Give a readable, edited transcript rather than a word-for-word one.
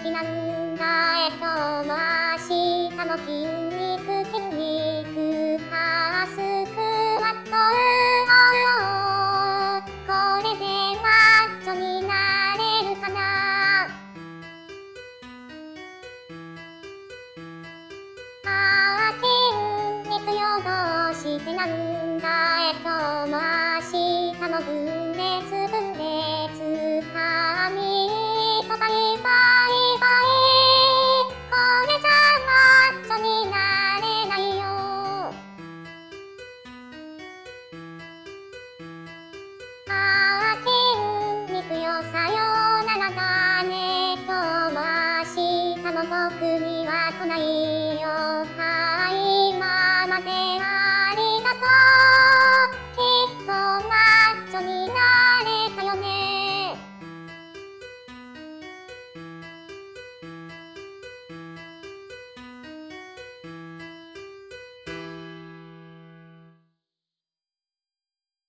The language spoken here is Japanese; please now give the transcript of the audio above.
きなんだ今日も明日も筋肉スクワットこれでマッチョになれるかな筋肉よどうしてなんだ今日も明日も分裂分裂かみとバイバイバイこれじゃマッチョになれないよ筋肉よさよ